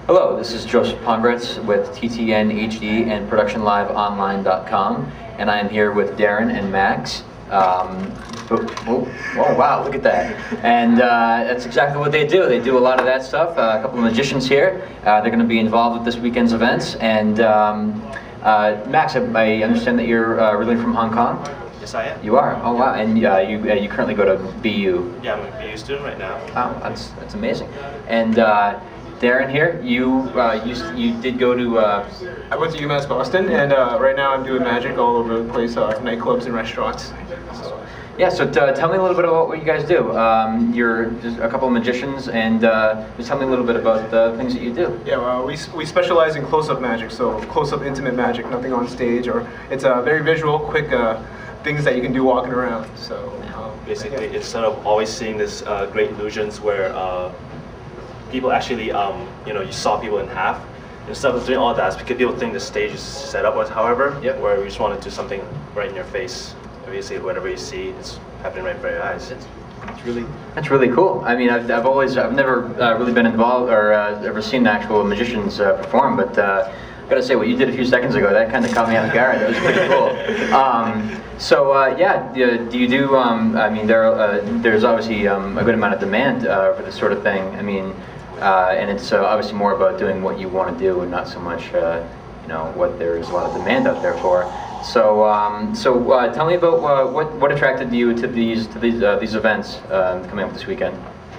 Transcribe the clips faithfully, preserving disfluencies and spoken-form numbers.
Hello, this is Joseph Pongratz with T T N H D and production live online dot com, and I am here with Darren and Max. Um, oh, oh, oh wow, look at that. And uh, that's exactly what they do. They do a lot of that stuff. Uh, a couple of magicians here. Uh, they're going to be involved with this weekend's events. And um, uh, Max, I, I understand that you're uh, originally from Hong Kong? Yes, I am. You are? Oh wow, and uh, you, uh, you currently go to B U? Yeah, I'm a B U student right now. Oh, that's, that's amazing. And uh, Darren here, you, uh, you you did go to... Uh, I went to UMass Boston, and uh, right now I'm doing magic all over the place, uh, nightclubs and restaurants. So. Yeah, so t tell me a little bit about what you guys do. Um, you're just a couple of magicians, and uh, just tell me a little bit about the things that you do. Yeah, well, we, we specialize in close-up magic, so close-up intimate magic, nothing on stage, or it's uh, very visual, quick uh, things that you can do walking around. So um, Basically, yeah. instead of always seeing this uh, great illusions where uh, people actually, um, you know, you saw people in half. Instead of doing all that, because people think the stage is set up, however, yep. where we just want to do something right in your face. Obviously, whatever you see, it's happening right before your eyes. It's, it's really that's really cool. I mean, I've, I've always I've never uh, really been involved or uh, ever seen actual magicians uh, perform, but uh, I gotta say, what you did a few seconds ago, that kind of caught me off guard. That was pretty cool. Um, so uh, yeah, do, do you do? Um, I mean, there uh, there's obviously um, a good amount of demand uh, for this sort of thing. I mean. Uh, and it's uh, obviously more about doing what you want to do and not so much, uh, you know, what there is a lot of demand out there for. So, um, so uh, tell me about uh, what what attracted you to these to these uh, these events uh, coming up this weekend.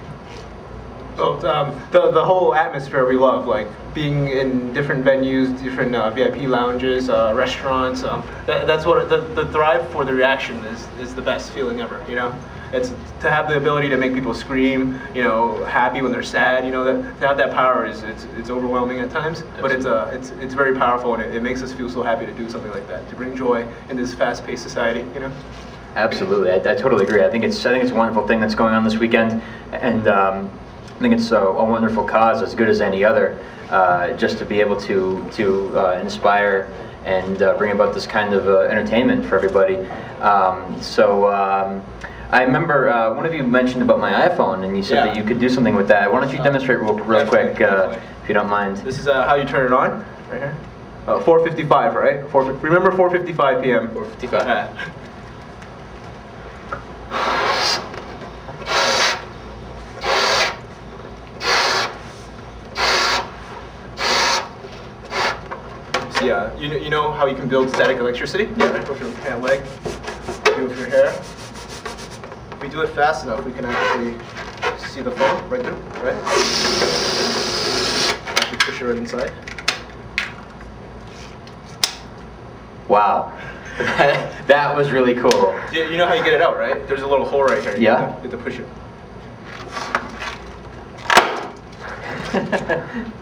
So um, the the whole atmosphere we love, like being in different venues, different uh, V I P lounges, uh, restaurants. Um, that, that's what the the thrive for the reaction is is the best feeling ever. You know. It's to have the ability to make people scream, you know, happy when they're sad. You know, that to have that power is it's it's overwhelming at times, Absolutely. but it's uh it's it's very powerful, and it, it makes us feel so happy to do something like that, to bring joy in this fast-paced society. You know. Absolutely, I, I totally agree. I think it's I think it's a wonderful thing that's going on this weekend, and um, I think it's a, a wonderful cause, as good as any other, uh, just to be able to to uh, inspire and uh, bring about this kind of uh, entertainment for everybody. Um, so. Um, I remember uh, one of you mentioned about my iPhone, and you said yeah. that you could do something with that. Why don't you demonstrate real, real quick, uh, if you don't mind? This is uh, how you turn it on, right here. Uh, four fifty-five, right? four, remember four fifty-five p m four fifty-five. Uh, so yeah, you know, you know how you can build static electricity? Yeah, right? Go for your hand leg, do it with your hair. If we do it fast enough, we can actually see the phone right there, right? Actually push it right inside. Wow. That was really cool. You, you know how you get it out, right? There's a little hole right here. You Yeah. have to, you have to push it.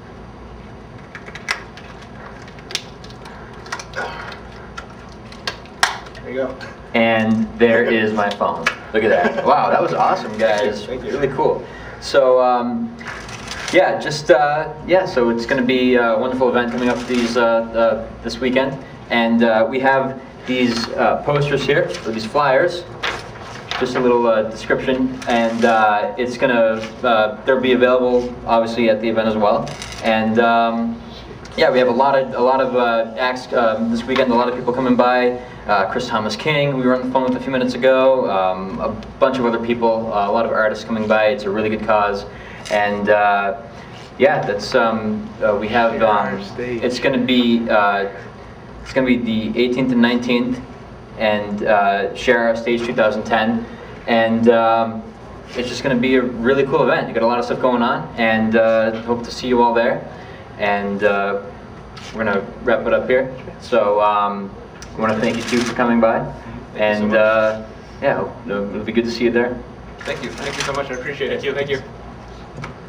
There you go. And there is my phone. Look at that. Wow, that was awesome, guys. Thank you. Really cool. So, um, yeah, just, uh, yeah, so it's going to be a wonderful event coming up these, uh, uh, this weekend. And uh, we have these uh, posters here, or these flyers. Just a little uh, description. And uh, it's going to, uh, they'll be available, obviously, at the event as well. And, um, yeah, we have a lot of a lot of uh, acts um, this weekend. A lot of people coming by. Uh, Chris Thomas King, we were on the phone with a few minutes ago. Um, a bunch of other people. Uh, a lot of artists coming by. It's a really good cause, and uh, yeah, that's um, uh, we have. Um, it's going to be uh, it's going to be the eighteenth and nineteenth, and uh, Share Our Stage two thousand ten, and. Um, it's just going to be a really cool event. You got a lot of stuff going on, and uh, hope to see you all there. And uh, we're going to wrap it up here. So um, I want to thank you two for coming by. Thank and you so uh, yeah, it'll be good to see you there. Thank you. Thank you so much. I appreciate it. Thank you. Thank you.